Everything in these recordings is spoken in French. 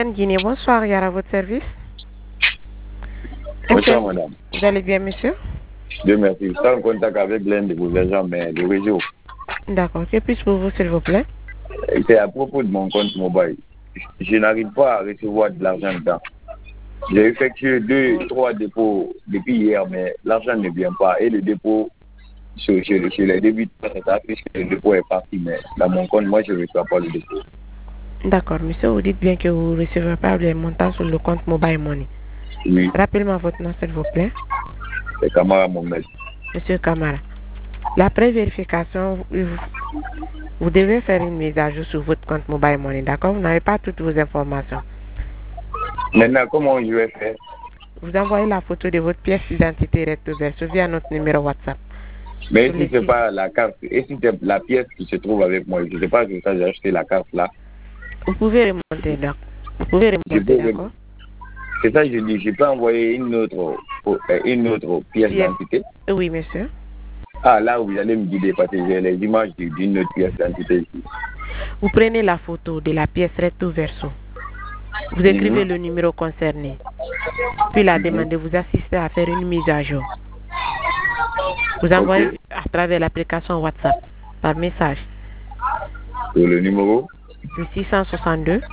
Guinée, bonsoir, Yara, à votre service. Bonsoir, madame. Vous allez bien, monsieur? Dieu merci. Je suis en contact avec l'un de vos agents, mais le réseau. D'accord. Que puis-je pour vous, s'il vous plaît? C'est à propos de mon compte mobile. Je n'arrive pas à recevoir de l'argent dedans. J'ai effectué 2-3 dépôts depuis hier, mais l'argent ne vient pas. Et le dépôt, sur les débuts, ça affiche que le dépôt est parti, mais dans mon compte, moi, je ne reçois pas le dépôt. D'accord, monsieur, vous dites bien que vous ne recevez pas les montants sur le compte Mobile Money. Oui, Rappelez-moi votre nom, s'il vous plaît. c'est Kamara Mohamed. Monsieur Kamara. La pré-vérification, vous devez faire une mise à jour sur votre compte Mobile Money, d'accord? Vous n'avez pas toutes vos informations. Maintenant, comment je vais faire? Vous envoyez la photo de votre pièce d'identité recto verso via notre numéro WhatsApp. Mais si ce n'est pas la carte, et si c'est la pièce qui se trouve avec moi, je ne sais pas si ça j'ai acheté la carte là. Vous pouvez remonter, d'accord? Vous pouvez remonter, d'accord? C'est ça que je dis, je peux envoyer une autre pièce d'identité. Oui, monsieur. Ah, là où vous allez me guider parce que j'ai les images d'une autre pièce d'identité ici. Vous prenez la photo de la pièce recto verso. Vous écrivez le numéro concerné. Puis la demande vous assister à faire une mise à jour. Vous envoyez à travers l'application WhatsApp par message. Et le numéro? Le 662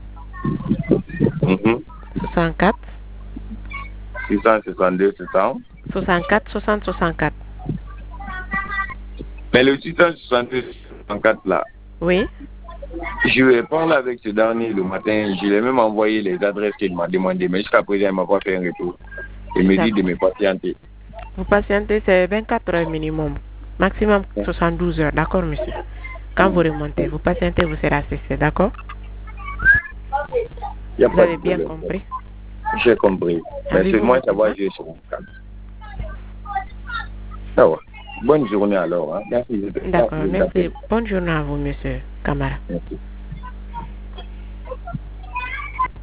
64 662 64 60 64. Mais le 662 64 là. Oui. Je vais parler avec ce dernier le matin. Je lui ai même envoyé les adresses qu'il m'a demandé. Mais jusqu'à présent, il ne m'a pas fait un retour. Il me dit de me patienter. Vous patientez, c'est 24 heures minimum. Maximum 72 heures. D'accord, monsieur? Quand vous remontez, vous patientez, vous serez assisté. D'accord? Vous avez bien compris? J'ai compris. Mais c'est moi, ça va jouer sur mon câble. Ça va. Bonne journée alors. Hein. Merci. D'accord, merci. Bonne journée à vous, monsieur Kamara. Merci.